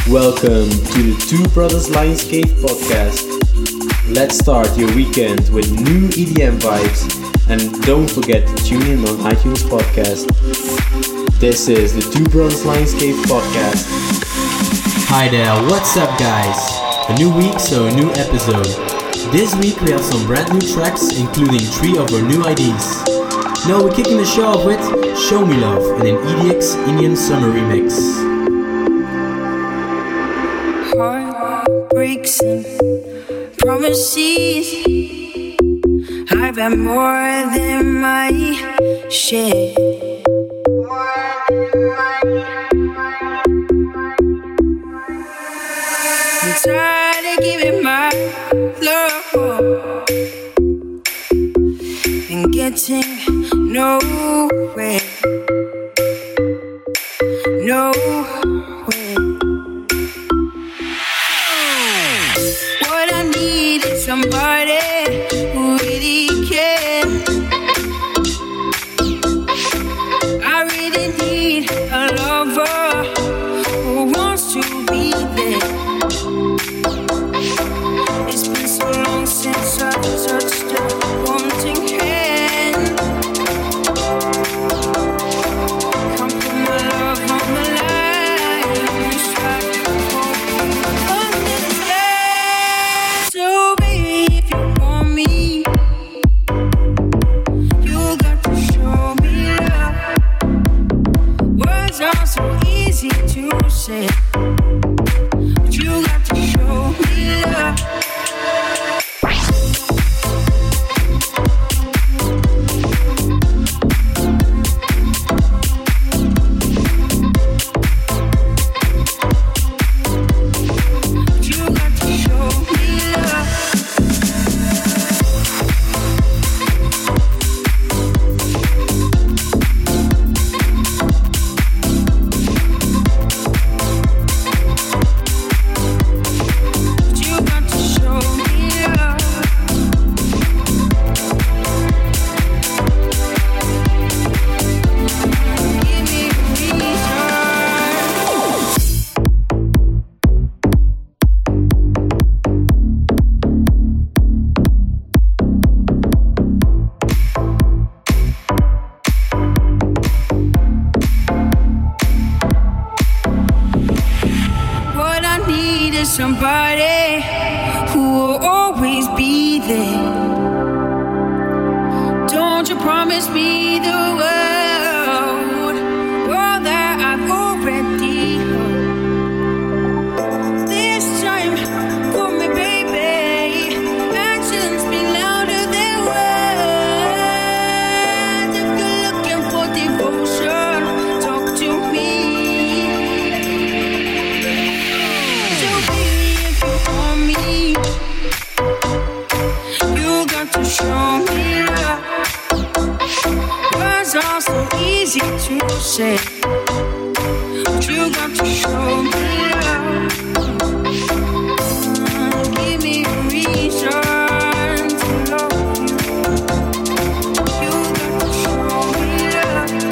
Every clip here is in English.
Welcome to the Two Brothers Lionsgate podcast. Let's start your weekend with new EDM vibes and don't forget to tune in on iTunes podcast. This is the Two Brothers Lionsgate podcast. Hi there, what's up guys? A new week, so a new episode. This week we have some brand new tracks, including 3 of our new IDs. Now we're kicking the show off with Show Me Love in an EDX Indian Summer remix. Heartbreaks and promises, I've had more than my share. I'm tired of giving my love and getting nowhere. What I need is somebody who really cares. I really need a lover who wants to be there. It's been so long since I've touched a wanting hand. Come put my love on the line. So baby, if you want me, you got to show me love. Words are so easy to say, but you got to show me love. Somebody who will always be there. Don't you promise me the world, all that I've already heard. This time, for me, baby, actions speak louder than words. If you're looking for devotion, talk to me. To show me love. Words are so easy to say, but you got to show me love. Give me a reason to love you. You got to show me love.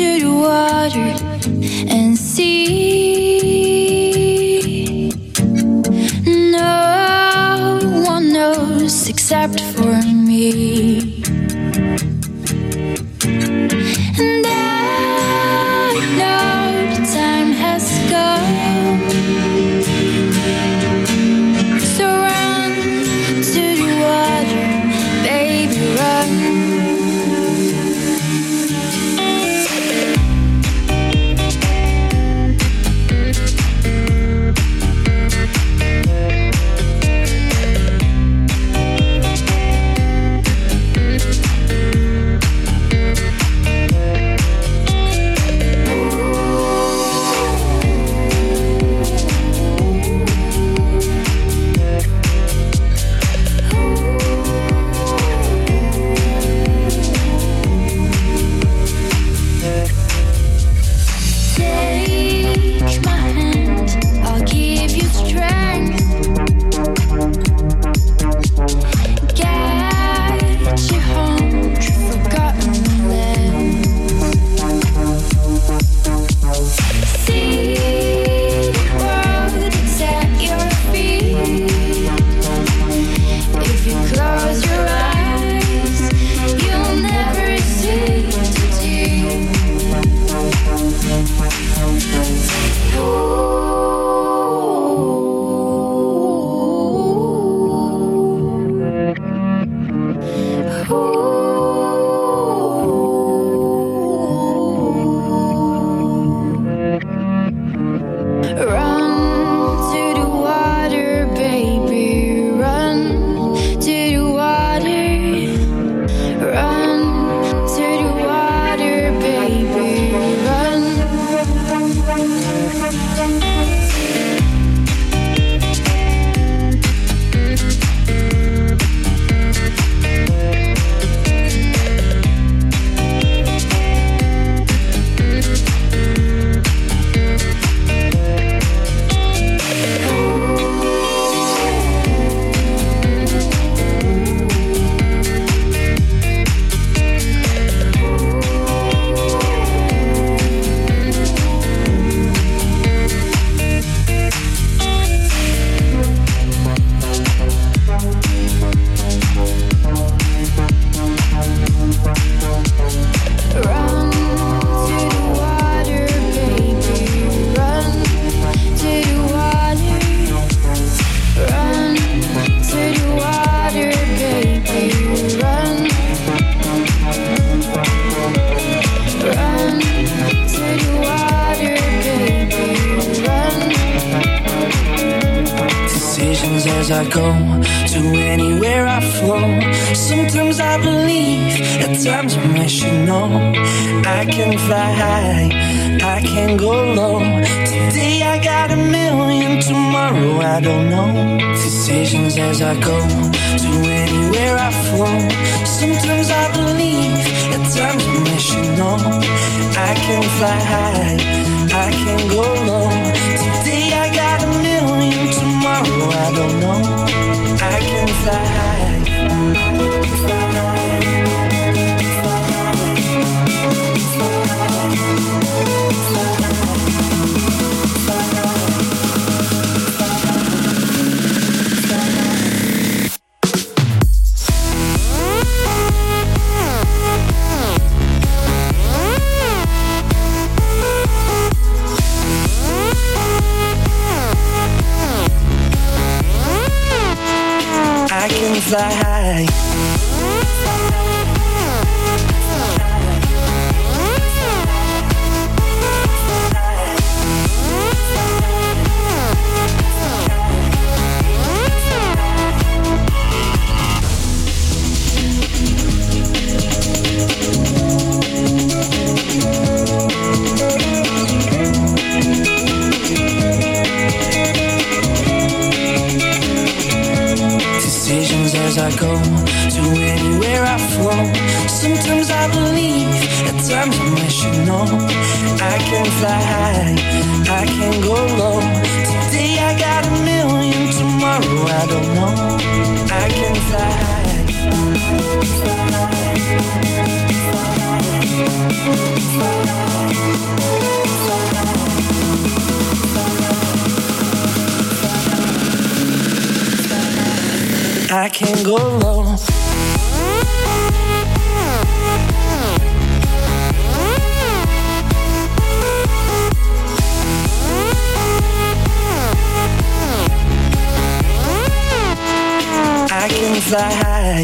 the water and see. No one knows except for me. And I know the time has come. So run to the water, baby, run. Take my hand, I'll give you strength. Get you home to forgotten land. See the world that's at your feet. If you close your eyes, you'll never see the deep. Run to the water, baby, run to the water. Run to the water, baby, run. Run to the water, baby, run to the water. Run to the water, baby, run. Run to the water, baby, run. Decisions as I go to anywhere I flow. Sometimes I believe, at times I wish you know. I can fly high, I can go low. Today I got a million, tomorrow I don't know. Decisions as I go to anywhere I flow. Sometimes I believe, at times I wish you know. I can fly high, I can go low. Today I got a million, tomorrow I don't know. I can fly high. I can fly high. Decisions as I go to anywhere I flow. Sometimes I believe, at times I wish you know. I can fly high, I can go low. Today I got a million, tomorrow I don't know. I can fly high. I can go low. I can fly high.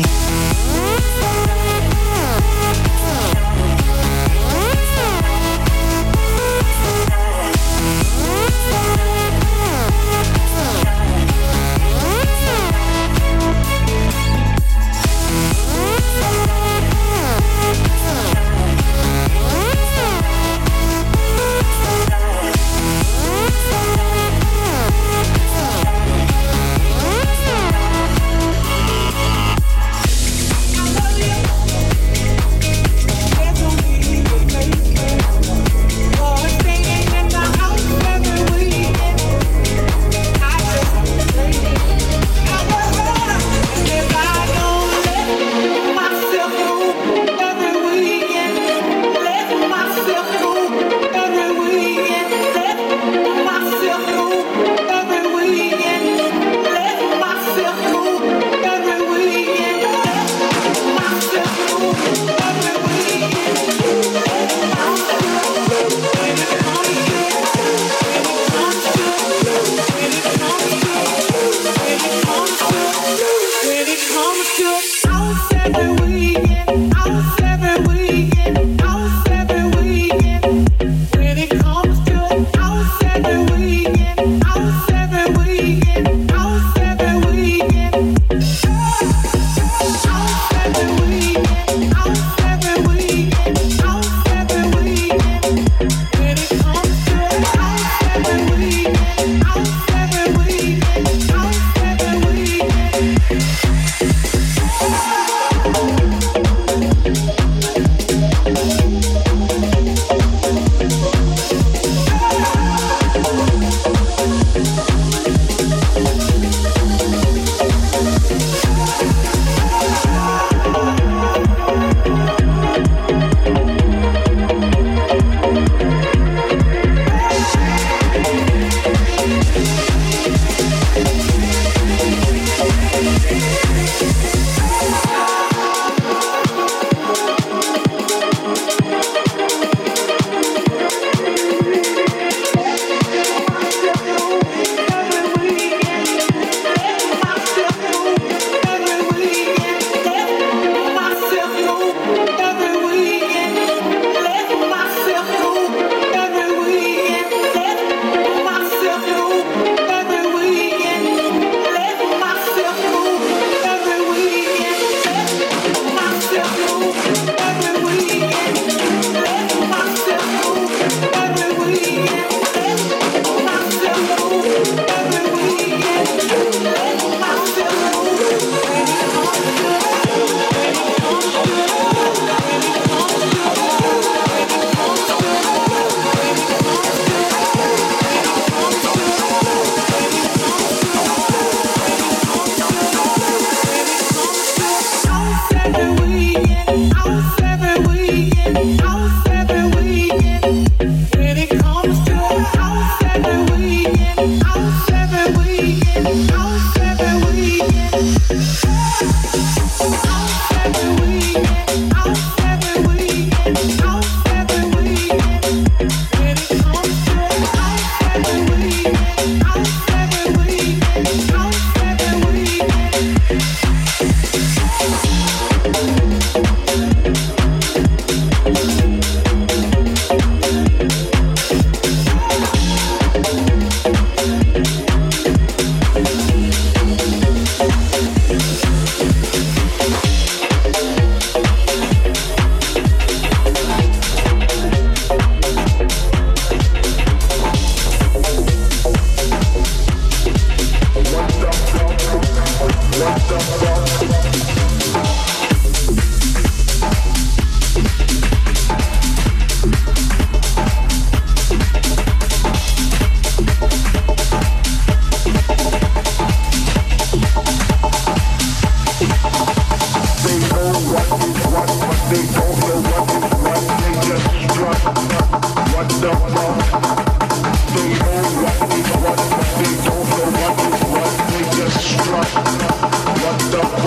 What the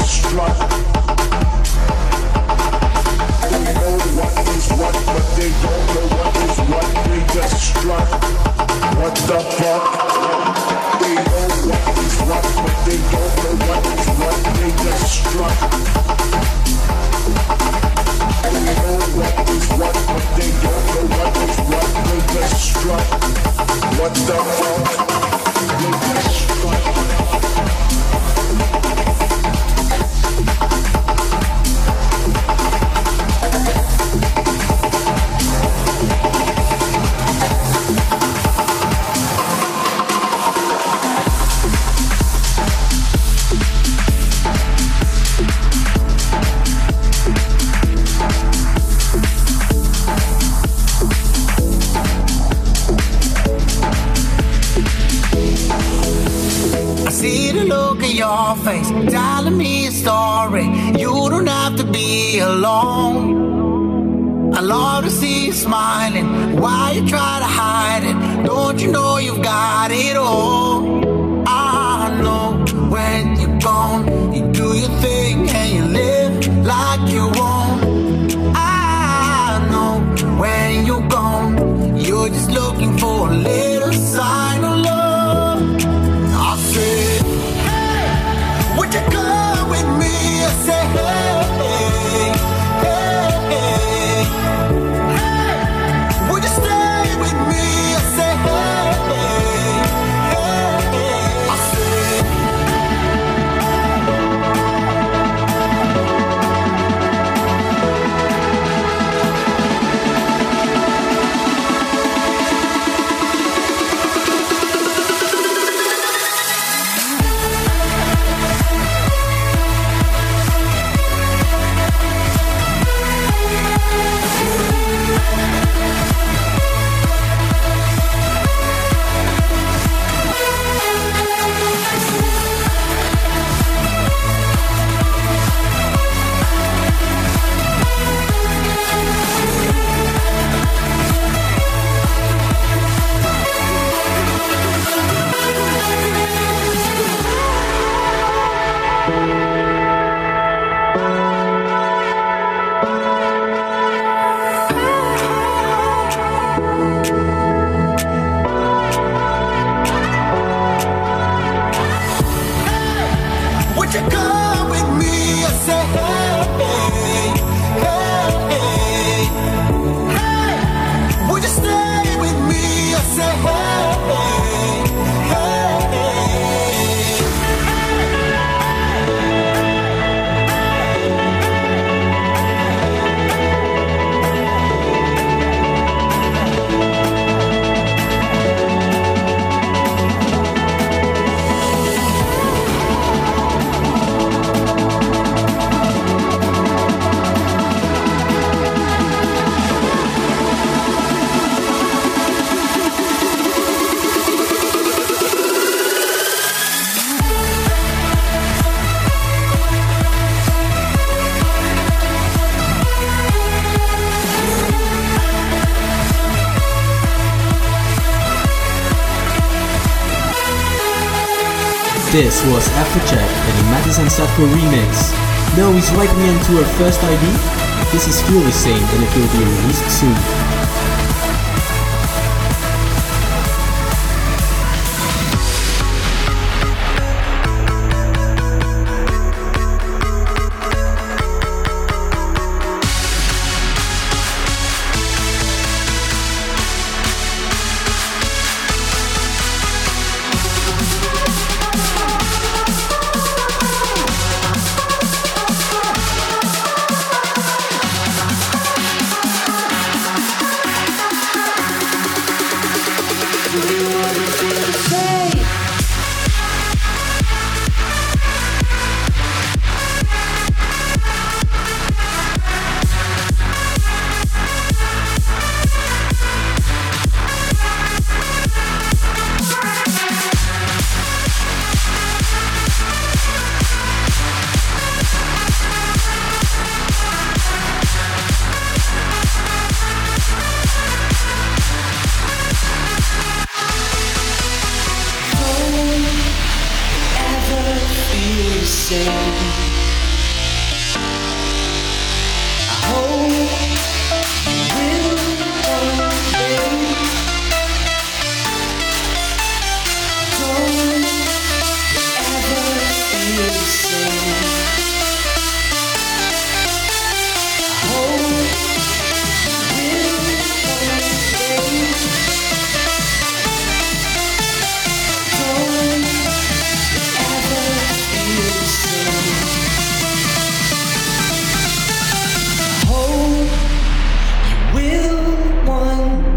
This was Afrojack and the Mathis and Sadko remix. Now he's wiping into her first ID. This is Feel the Same and it will be released soon.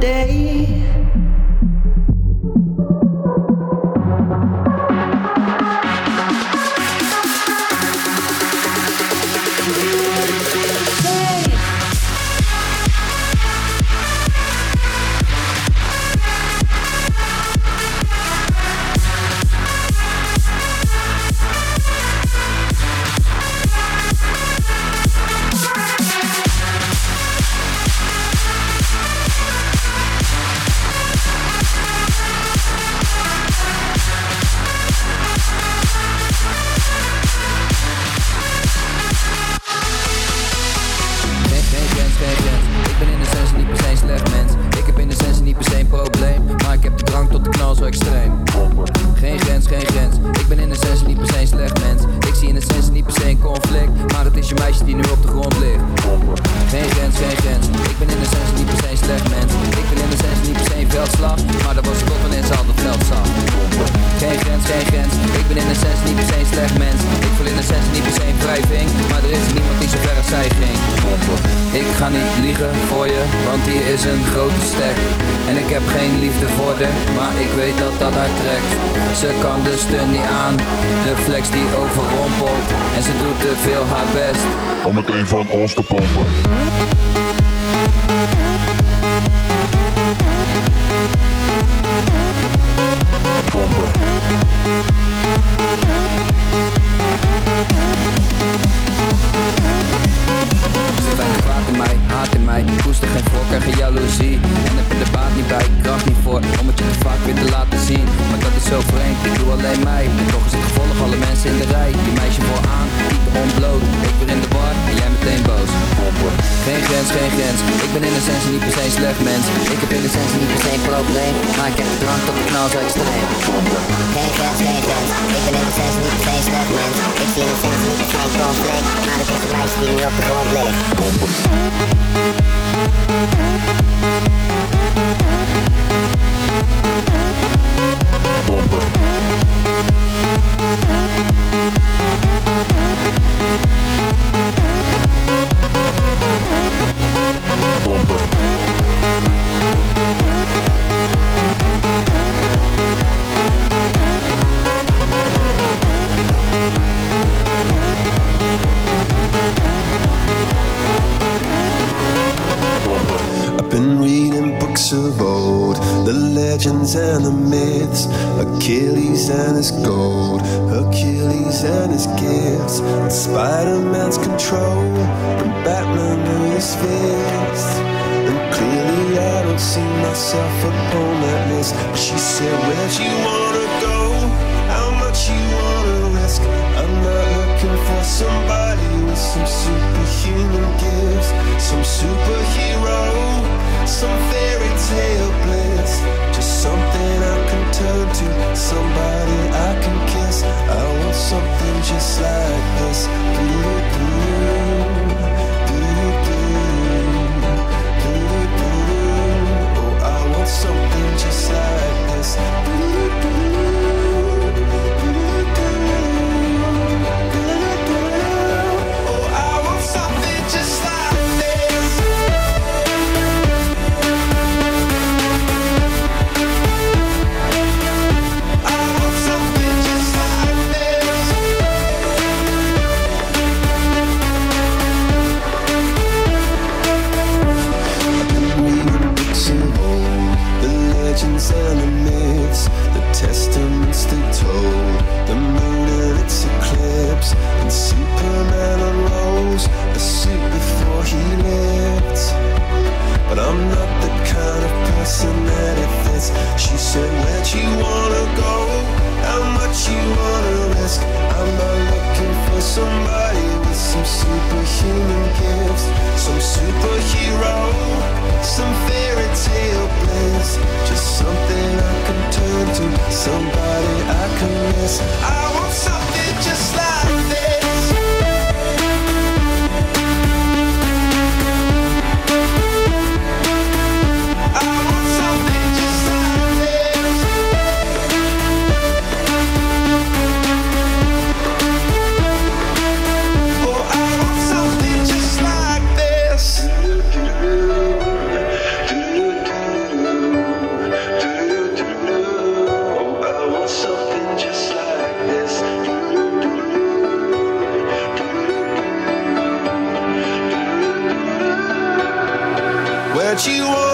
day. Ze kan de steun niet aan, de flex die overrompelt. En ze doet te veel haar best om meteen van ons te pompen. Ze weinig kwaad in mij, haat in mij. Ik koester geen voorkeur, geen jaloezie. En heb er de baat niet bij, kracht niet voor om het je te vaak weer te laten zien. Maar dat is zo vreemd, ik doe alleen mij. En toch is het gevolg, alle mensen in de rij. Die meisje vooraan, die ontbloot. Ik weer in de bar en jij meteen boos. Geen grens, geen grens. Ik ben in essentie niet per se een slecht mens. Ik heb in essentie niet per se een probleem. Maar ik heb de drank tot de knal zo extreem. Geen grens, geen grens. Ik ben in essentie niet per se een slecht mens. Ik zie in essentie niet per se een conflict. Maar dat is een meisje die nu op de grond ligt. I've been reading books of old, the legends and the myths, Achilles and his gold, Hercules and his gifts, and Spider-Man's control, and Batman knew his fist. And clearly I don't see myself upon that list. But she said, where'd you wanna go? How much you wanna risk? I'm not looking for somebody with some superhuman gifts, some superhero, some fairy tale bliss. Just something I can turn to, somebody I can kiss. I want something just like this. Oh, I want something just like this. And the myths, the testaments they told, the moon and its eclipse, and Superman unrolls a suit before he lived. But I'm not the kind of person that it fits. She said, where'd you wanna go? How much you wanna risk? I'm not looking for somebody with some superhuman gifts, some superhero, some fairy tale bliss. Just something I can turn to, somebody I can miss. I want something just like this. I want something just like this. Oh, I want something just like this. that you want.